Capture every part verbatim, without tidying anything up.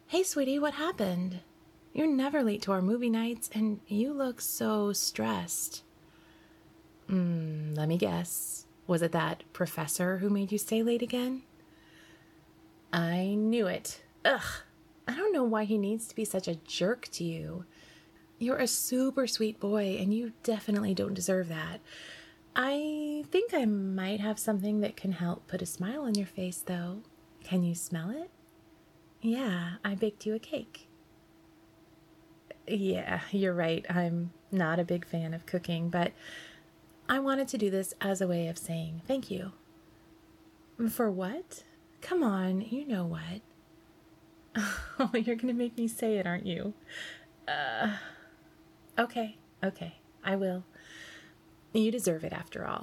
Hey, sweetie, what happened? You're never late to our movie nights, and you look so stressed. Hmm, let me guess. Was it that professor who made you stay late again? I knew it. Ugh, I don't know why he needs to be such a jerk to you. You're a super sweet boy, and you definitely don't deserve that. I think I might have something that can help put a smile on your face, though. Can you smell it? Yeah, I baked you a cake. Yeah, you're right. I'm not a big fan of cooking, but I wanted to do this as a way of saying thank you. For what? Come on, you know what. Oh, you're going to make me say it, aren't you? Uh, okay, okay, I will. You deserve it after all.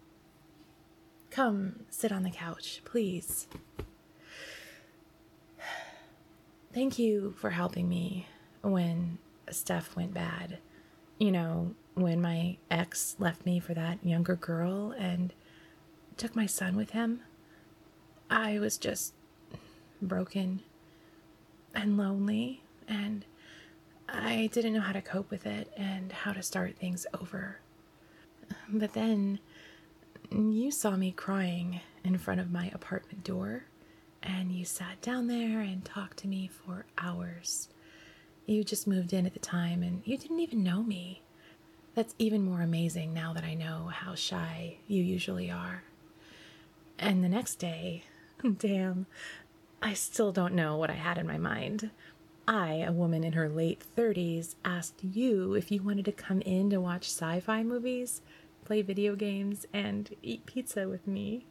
Come, sit on the couch, please. Thank you for helping me when stuff went bad. You know, when my ex left me for that younger girl and took my son with him. I was just broken and lonely, and I didn't know how to cope with it and how to start things over. But then you saw me crying in front of my apartment door, and you sat down there and talked to me for hours. You just moved in at the time, and you didn't even know me. That's even more amazing now that I know how shy you usually are. And the next day, damn, I still don't know what I had in my mind. I, a woman in her late thirties, asked you if you wanted to come in to watch sci-fi movies, play video games, and eat pizza with me.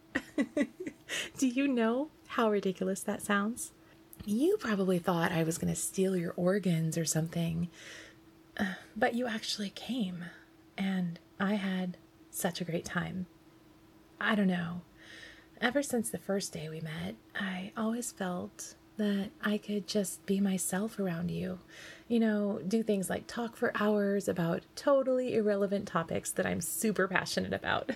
Do you know how ridiculous that sounds? You probably thought I was going to steal your organs or something, uh, but you actually came, and I had such a great time. I don't know. Ever since the first day we met, I always felt that I could just be myself around you. You know, do things like talk for hours about totally irrelevant topics that I'm super passionate about.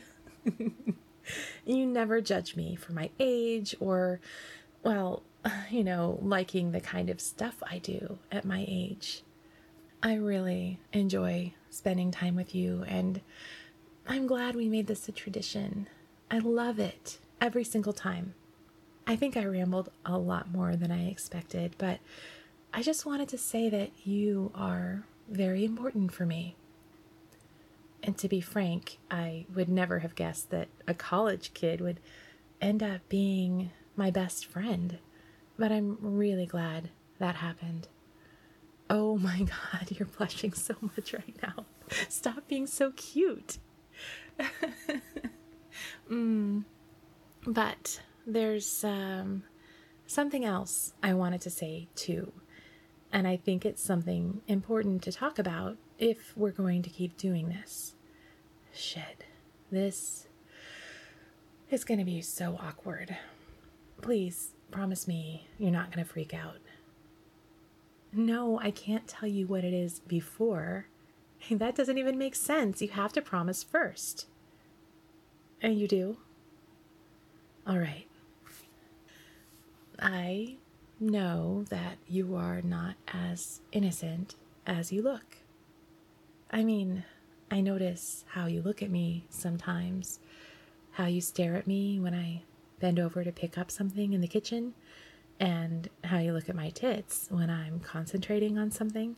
You never judge me for my age or, well, you know, liking the kind of stuff I do at my age. I really enjoy spending time with you, and I'm glad we made this a tradition. I love it every single time. I think I rambled a lot more than I expected, but I just wanted to say that you are very important for me. And to be frank, I would never have guessed that a college kid would end up being my best friend. But I'm really glad that happened. Oh my God, you're blushing so much right now. Stop being so cute. mm. But there's um, something else I wanted to say too. And I think it's something important to talk about if we're going to keep doing this. Shit, this is going to be so awkward. Please promise me you're not going to freak out. No, I can't tell you what it is before. That doesn't even make sense. You have to promise first. And you do? All right. I know that you are not as innocent as you look. I mean, I notice how you look at me sometimes, how you stare at me when I bend over to pick up something in the kitchen, and how you look at my tits when I'm concentrating on something.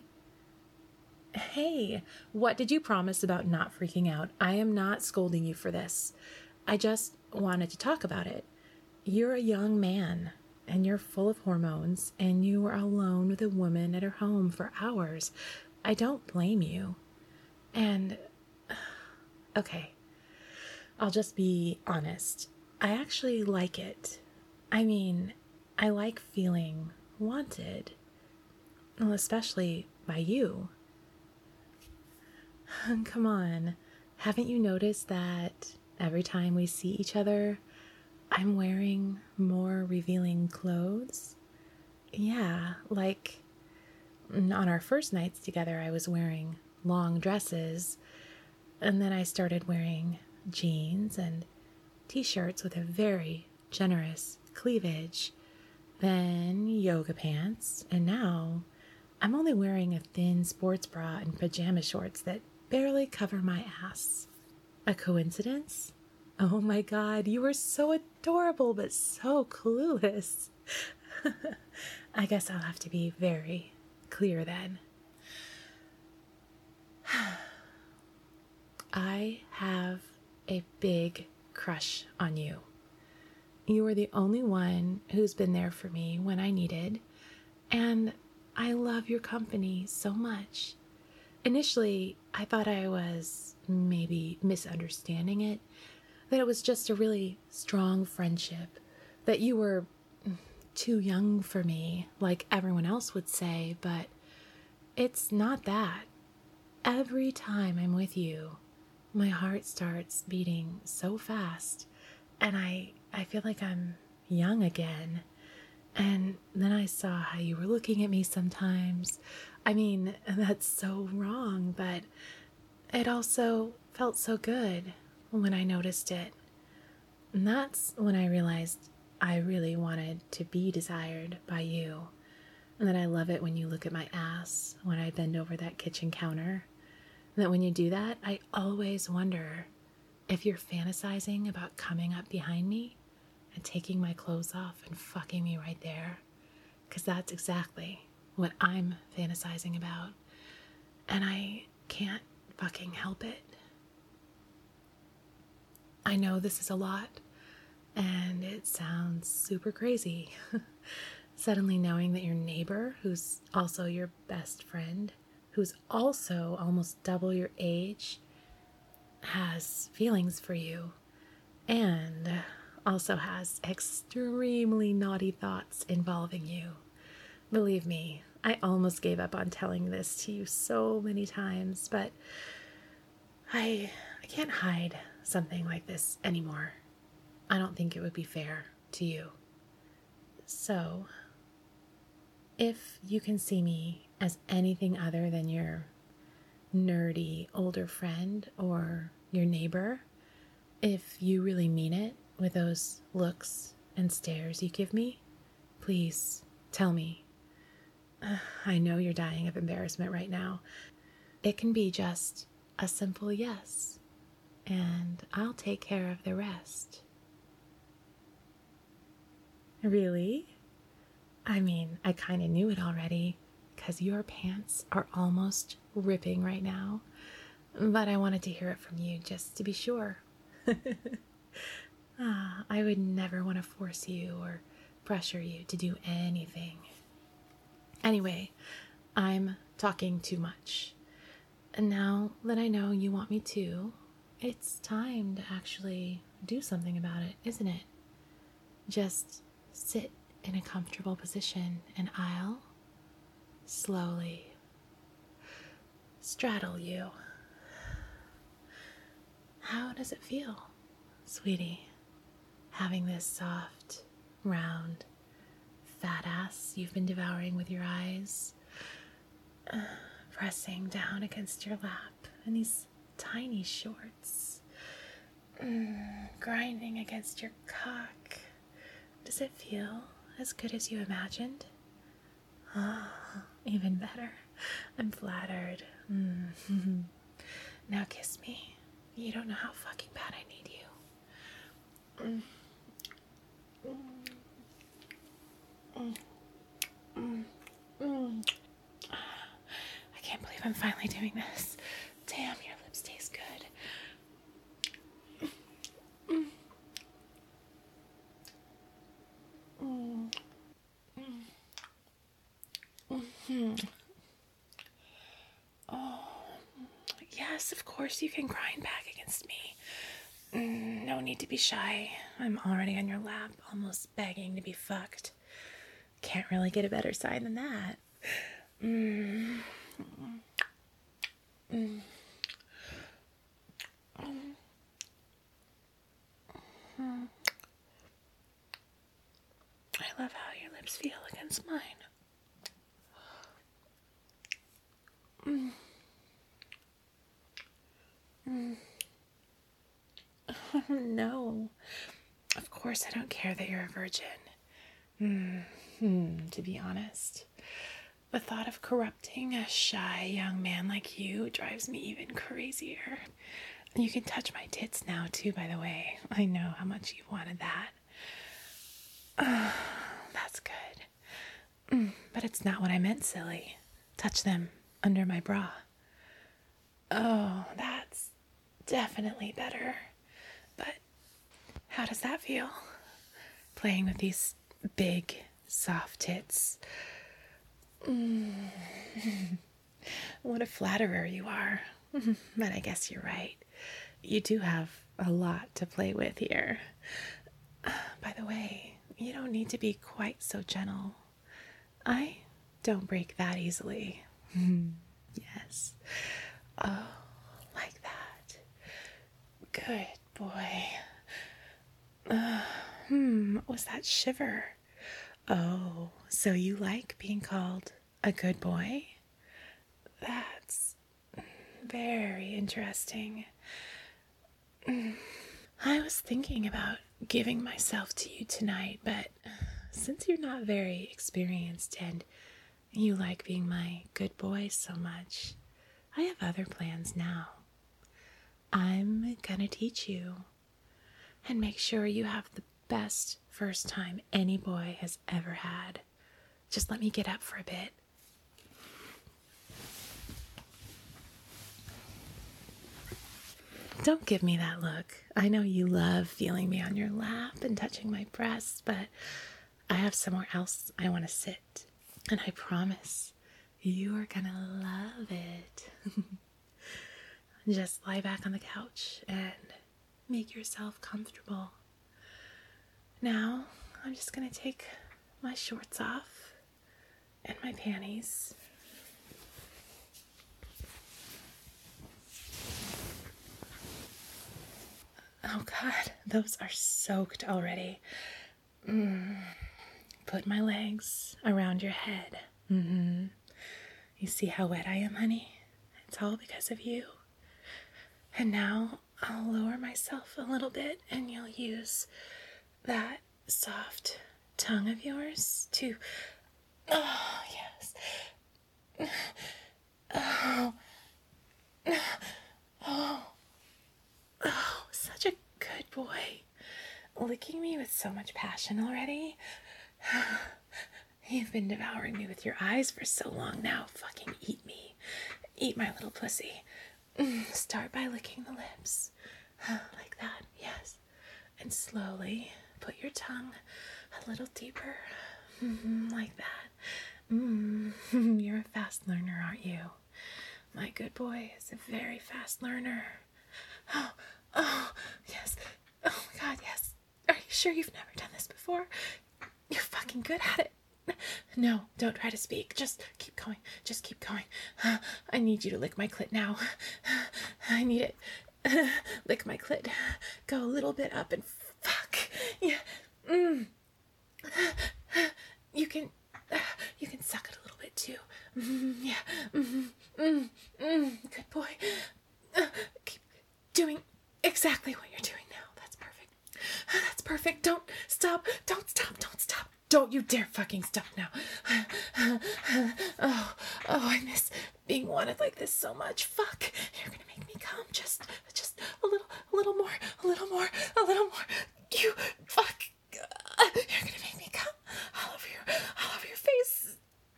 Hey, what did you promise about not freaking out? I am not scolding you for this. I just wanted to talk about it. You're a young man, and you're full of hormones, and you were alone with a woman at her home for hours. I don't blame you. And, okay, I'll just be honest. I actually like it. I mean, I like feeling wanted. Well, especially by you. Come on, haven't you noticed that every time we see each other, I'm wearing more revealing clothes? Yeah, like on our first nights together, I was wearing long dresses, and then I started wearing jeans and t-shirts with a very generous cleavage. then yoga pants, and now I'm only wearing a thin sports bra and pajama shorts that barely cover my ass. A coincidence? Oh my god, you were so adorable but so clueless. I guess I'll have to be very clear then. I have a big crush on you. You are the only one who's been there for me when I needed, and I love your company so much. Initially, I thought I was maybe misunderstanding it, that it was just a really strong friendship, that you were too young for me, like everyone else would say, but it's not that. Every time I'm with you, my heart starts beating so fast, and I, I feel like I'm young again. And then I saw how you were looking at me sometimes. I mean, that's so wrong, but it also felt so good when I noticed it. And that's when I realized I really wanted to be desired by you. And that I love it when you look at my ass when I bend over that kitchen counter. And that when you do that, I always wonder if you're fantasizing about coming up behind me and taking my clothes off and fucking me right there. Because that's exactly what I'm fantasizing about. And I can't fucking help it. I know this is a lot, and it sounds super crazy. Suddenly knowing that your neighbor, who's also your best friend, who's also almost double your age, has feelings for you, and also has extremely naughty thoughts involving you. Believe me, I almost gave up on telling this to you so many times, but I I can't hide something like this anymore. I don't think it would be fair to you. So, if you can see me as anything other than your nerdy older friend or your neighbor, if you really mean it with those looks and stares you give me, please tell me. Uh, I know you're dying of embarrassment right now. It can be just a simple yes, and I'll take care of the rest. Really? I mean, I kind of knew it already, because your pants are almost ripping right now, but I wanted to hear it from you just to be sure. ah, I would never want to force you or pressure you to do anything. Anyway, I'm talking too much. And now that I know you want me to, it's time to actually do something about it, isn't it? Just sit in a comfortable position and I'll slowly straddle you. How does it feel, sweetie? Having this soft, round, fat ass you've been devouring with your eyes, uh, pressing down against your lap in these tiny shorts, mm, grinding against your cock. Does it feel as good as you imagined? Oh, even better. I'm flattered. Mm. Now kiss me. You don't know how fucking bad I need you. Mm. Mm. Mm. Mm. I can't believe I'm finally doing this. Damn, your lips taste good. Mm. Mm. Mm. Mm. Oh, yes, of course you can grind back against me. Mm, no need to be shy. I'm already on your lap, almost begging to be fucked. Can't really get a better sign than that. Mm. Mm. Mm. I love how your lips feel against mine. Mm. Mm. Oh, no. Of course I don't care that you're a virgin. Hmm, to be honest, the thought of corrupting a shy young man like you drives me even crazier. You can touch my tits now, too, by the way. I know how much you've wanted that. Uh, that's good. Mm, but it's not what I meant, silly. Touch them under my bra. Oh, that's definitely better. But how does that feel? Playing with these big, soft tits. Mm. What a flatterer you are. But I guess you're right. You do have a lot to play with here. Uh, by the way, you don't need to be quite so gentle. I don't break that easily. Yes. Oh, like that. Good boy. Uh, hmm, what was that shiver? Oh, so you like being called a good boy? That's very interesting. I was thinking about giving myself to you tonight, but since you're not very experienced and you like being my good boy so much, I have other plans now. I'm gonna teach you and make sure you have the best first time any boy has ever had. Just let me get up for a bit. Don't give me that look. I know you love feeling me on your lap and touching my breasts, but I have somewhere else I want to sit. And I promise you are gonna love it. Just lie back on the couch and make yourself comfortable. Now, I'm just gonna take my shorts off and my panties. Oh God, those are soaked already. Mm. Put my legs around your head. Mm-hmm. You see how wet I am, honey? It's all because of you. And now I'll lower myself a little bit and you'll use that soft tongue of yours to... Oh, yes. Oh. Oh. Oh, such a good boy. Licking me with so much passion already. You've been devouring me with your eyes for so long now. Fucking eat me. Eat my little pussy. Start by licking the lips. Like that, yes. And slowly put your tongue a little deeper. Like that. Mm. You're a fast learner, aren't you? My good boy is a very fast learner. Oh, oh, yes. Oh my God, yes. Are you sure you've never done this before? You're fucking good at it. No, don't try to speak. Just keep going. Just keep going. I need you to lick my clit now. I need it. Lick my clit. Go a little bit up and fuck. Yeah. Mm. You can, you can suck it a little bit too. Mm, yeah. Mm, mm, mm. Good boy. Uh, keep doing exactly what you're doing now. That's perfect. That's perfect. Don't stop. Don't stop. Don't stop. Don't you dare fucking stop now. Oh, oh, I miss being wanted like this so much. Fuck. You're gonna make me come. Just, just a little, a little more, a little more, a little more. You, fuck. You're gonna make me come all over your, all over your face.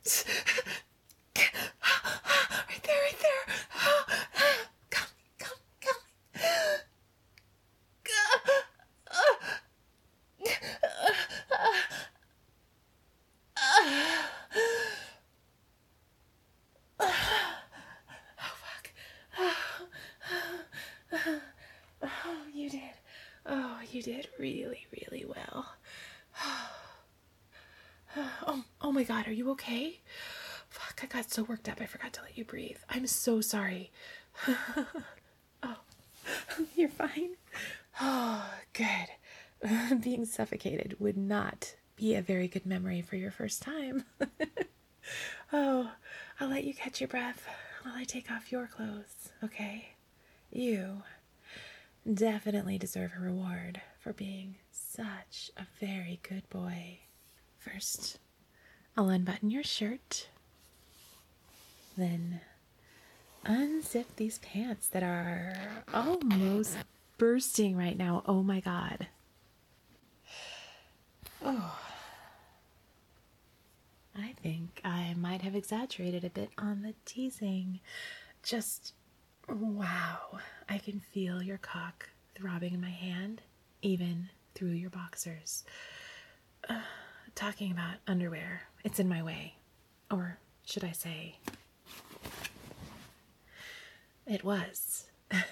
Right there, right there. Come, come, come. Oh, fuck. Oh, you did. Oh, you did really, really well. Oh, oh my God, are you okay? Fuck, I got so worked up I forgot to let you breathe. I'm so sorry. Oh, you're fine? Oh, good. Being suffocated would not be a very good memory for your first time. Oh, I'll let you catch your breath while I take off your clothes, okay? You definitely deserve a reward for being such a very good boy. first I'll unbutton your shirt, then unzip these pants that are almost bursting right now. Oh my God. Oh. I think I might have exaggerated a bit on the teasing. Just, wow. I can feel your cock throbbing in my hand, even through your boxers. Uh, talking about underwear, it's in my way. Or should I say, it was.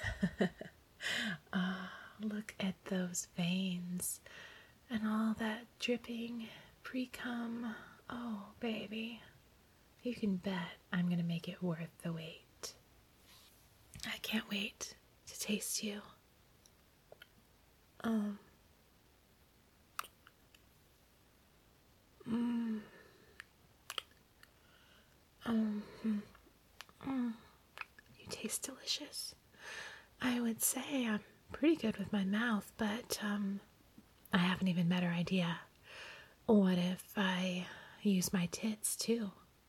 uh, look at those veins and all that dripping pre-cum. Oh, baby, you can bet I'm going to make it worth the wait. I can't wait to taste you. Um. Mm. Um. Mm. You taste delicious. I would say I'm pretty good with my mouth, but, um, I have an even better idea. What if I use my tits too?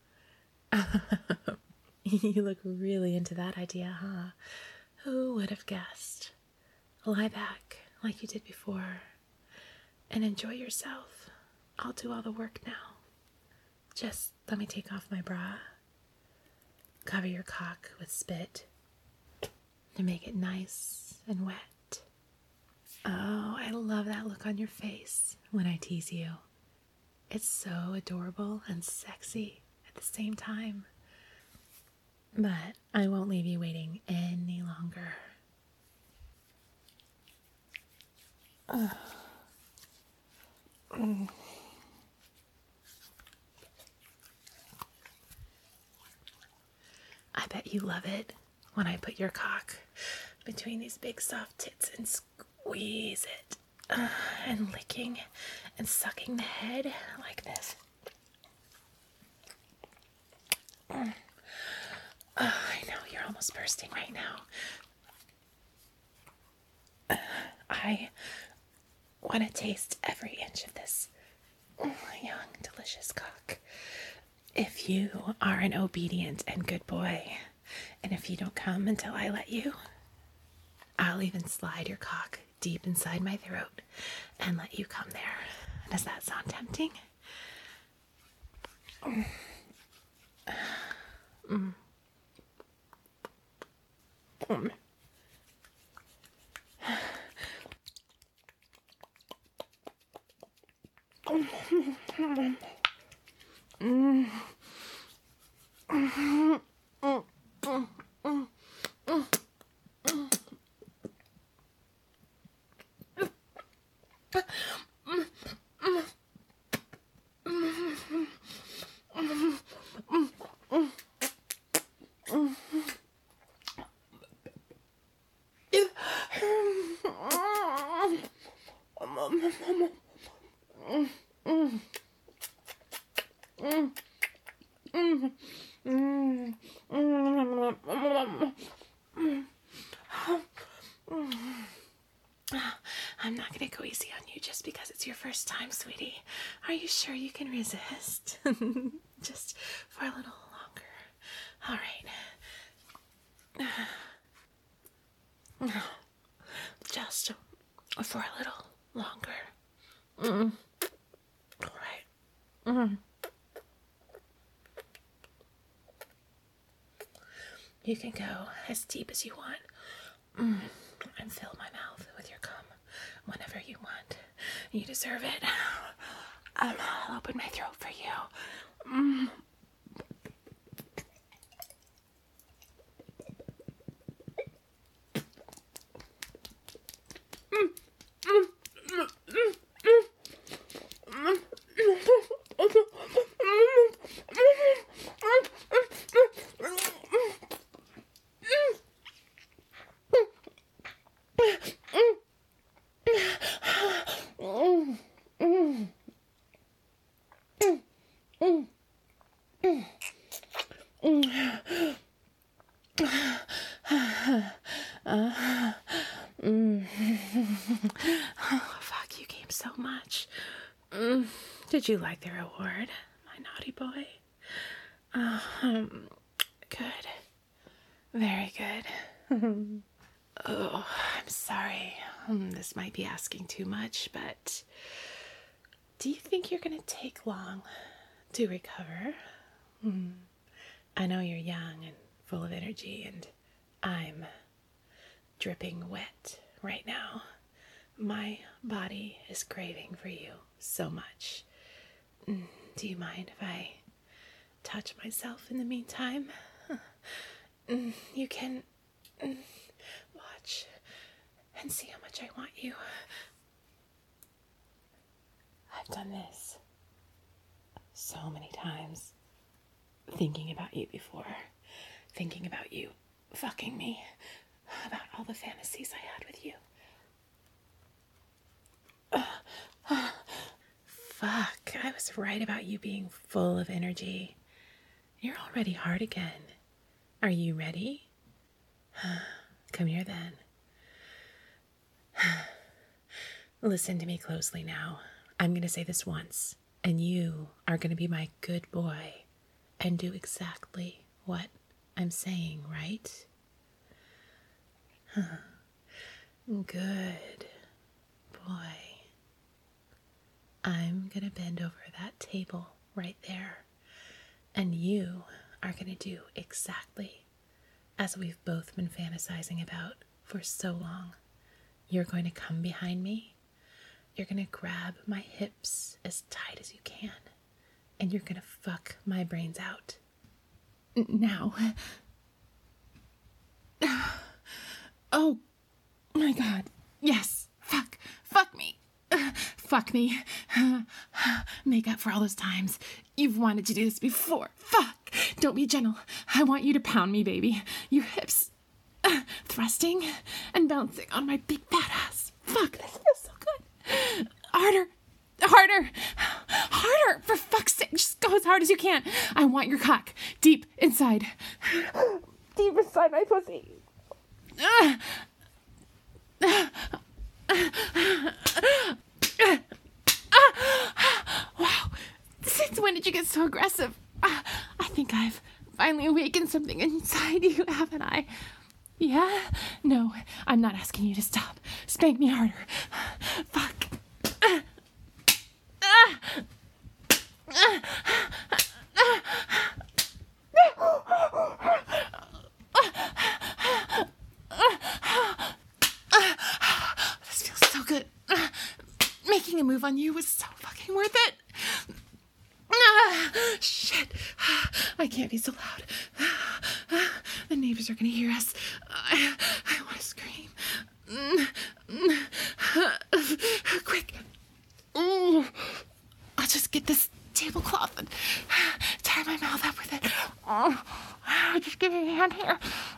You look really into that idea, huh? Who would have guessed? Lie back like you did before and enjoy yourself. I'll do all the work now. Just let me take off my bra. Cover your cock with spit to make it nice and wet. Oh, I love that look on your face when I tease you. It's so adorable and sexy at the same time. But I won't leave you waiting any longer. Uh. Mm. I bet you love it when I put your cock between these big soft tits and squeeze it. Uh, and licking and sucking the head like this. Mm. Uh, I know, you're almost bursting right now. Uh, I want to taste every inch of this young, delicious cock. If you are an obedient and good boy, and if you don't come until I let you, I'll even slide your cock deep inside my throat and let you come there. Does that sound tempting? Mm. Mm. Mm. Mm. Mm. Mm. Mm. Mm. Mm. I'm not going to go easy on you just because it's your first time, sweetie. Are you sure you can resist? Just for a little longer. All right. Just for a little longer. Mm. All right. Mm. You can go as deep as you want. Mm. And fill my mouth with your cum whenever you want. You deserve it. Um, I'll open my throat for you. Mm. Uh, mm. Oh, fuck, you came so much. Mm. Did you like the reward, my naughty boy? Um, good. Very good. Oh, I'm sorry. Um, this might be asking too much, but do you think you're going to take long to recover? Hmm. I know you're young and full of energy, and I'm dripping wet right now. My body is craving for you so much. Do you mind if I touch myself in the meantime? You can watch and see how much I want you. I've done this so many times, thinking about you before, thinking about you fucking me, about all the fantasies I had with you. Fuck, I was right about you being full of energy. You're already hard again. Are you ready? Come here then. Listen to me closely now. I'm going to say this once, and you are going to be my good boy and do exactly what I'm saying, right? Good boy. I'm going to bend over that table right there, and you are going to do exactly as we've both been fantasizing about for so long. You're going to come behind me, you're going to grab my hips as tight as you can, and you're going to fuck my brains out. Now. Oh my God. Yes. Fuck. Fuck me. Fuck me. Make up for all those times you've wanted to do this before. Fuck. Don't be gentle. I want you to pound me, baby. Your hips uh, thrusting and bouncing on my big fat ass. Fuck. This feels so good. Harder. Harder. Harder. For fuck's sake. Just go as hard as you can. I want your cock deep inside. Deep inside my pussy. Uh, uh, Wow. Since when did you get so aggressive? Uh, I think I've finally awakened something inside you, haven't I? Yeah? No, I'm not asking you to stop. Spank me harder. Fuck. Uh, uh, uh, This feels so good. Making a move on you was so fucking worth it. Ah, shit. I can't be so loud. The neighbors are gonna hear us. I, I want to scream. Quick. I'll just get this tablecloth and tie my mouth up with it. Just give me a hand here.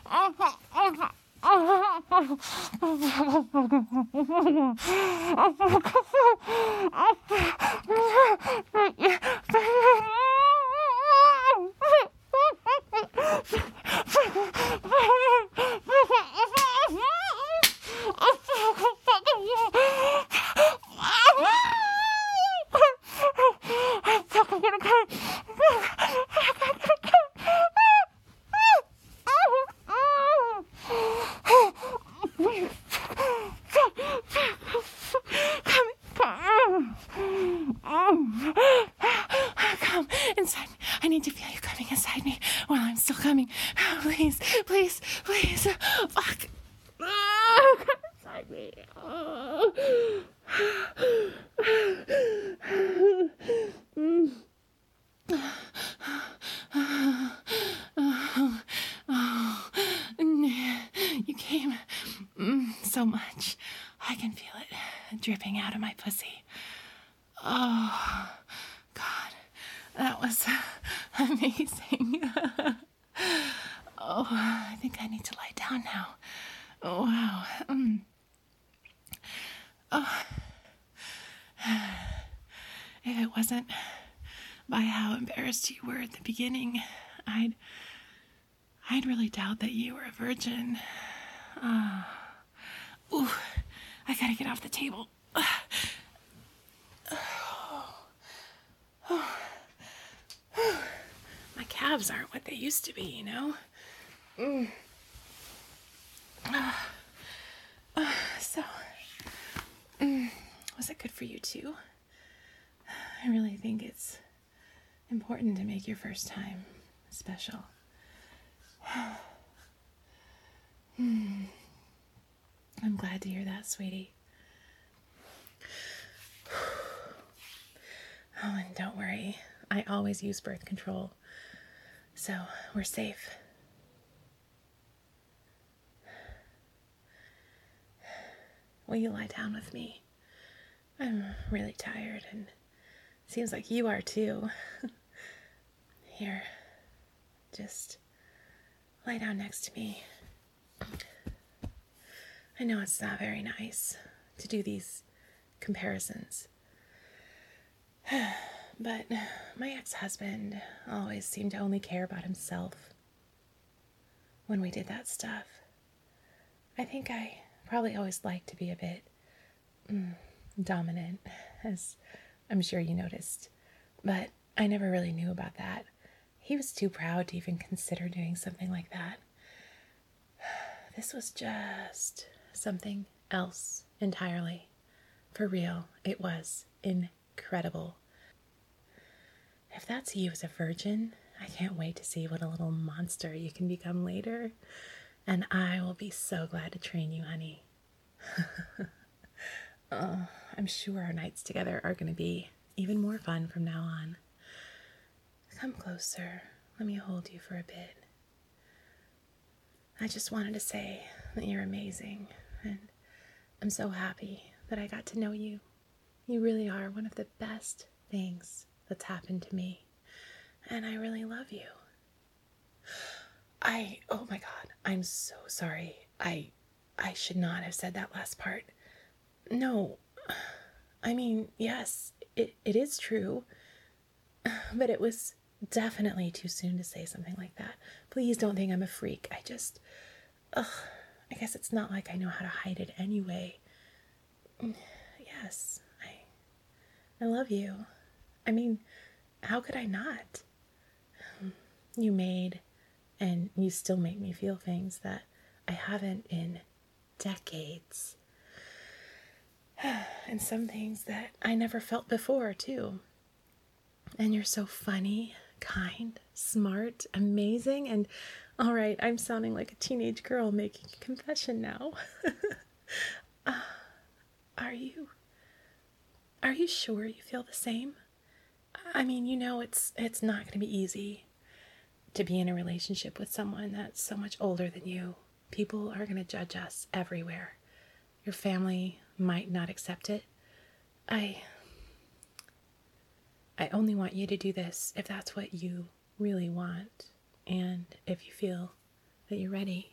Come inside me. I need to feel you coming inside me while I'm still coming. Please, please, please. Fuck. Come inside me. You came so much. I can feel it dripping out of my pussy. Oh, God, that was amazing. Oh, I think I need to lie down now. Oh, wow. Um, oh. If it wasn't by how embarrassed you were at the beginning, I'd, I'd really doubt that you were a virgin. Uh, ooh, I gotta get off the table. calves aren't what they used to be, you know? Mm. Uh, uh, so, mm, was it good for you too? I really think it's important to make your first time special. Hmm. I'm glad to hear that, sweetie. Oh, and don't worry, I always use birth control, so we're safe. Will you lie down with me? I'm really tired, and it seems like you are too. Here, just lie down next to me. I know it's not very nice to do these comparisons, but my ex-husband always seemed to only care about himself when we did that stuff. I think I probably always liked to be a bit mm, dominant, as I'm sure you noticed, but I never really knew about that. He was too proud to even consider doing something like that. This was just something else entirely. For real, it was incredible. If that's you as a virgin, I can't wait to see what a little monster you can become later. And I will be so glad to train you, honey. Oh, I'm sure our nights together are going to be even more fun from now on. Come closer. Let me hold you for a bit. I just wanted to say that you're amazing, and I'm so happy that I got to know you. You really are one of the best things that's happened to me, and I really love you. I, oh my God, I'm so sorry. I, I should not have said that last part. No, I mean, yes, it, it is true, but it was definitely too soon to say something like that. Please don't think I'm a freak. I just, ugh, I guess it's not like I know how to hide it anyway. Yes, I, I love you. I mean, how could I not? You made and you still make me feel things that I haven't in decades. And some things that I never felt before, too. And you're so funny, kind, smart, amazing, and all right, I'm sounding like a teenage girl making a confession now. uh, are you, are you sure you feel the same? I mean, you know, it's, it's not going to be easy to be in a relationship with someone that's so much older than you. People are going to judge us everywhere. Your family might not accept it. I, I only want you to do this if that's what you really want, and if you feel that you're ready.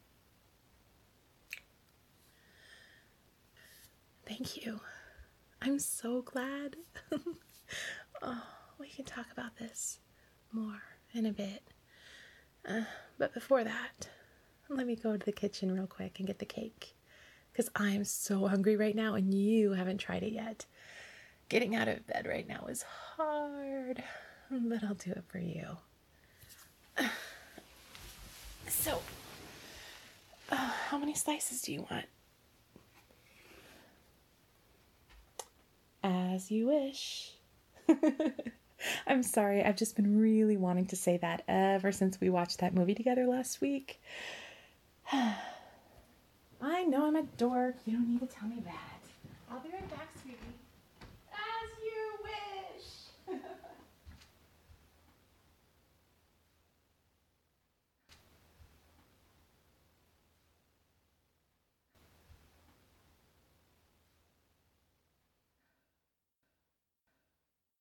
Thank you. I'm so glad. Oh, we can talk about this more in a bit. Uh, but before that, let me go to the kitchen real quick and get the cake, because I'm so hungry right now and you haven't tried it yet. Getting out of bed right now is hard, but I'll do it for you. So, uh, how many slices do you want? As you wish. I'm sorry, I've just been really wanting to say that ever since we watched that movie together last week. I know I'm a dork. You don't need to tell me that. I'll be right back, sweetie.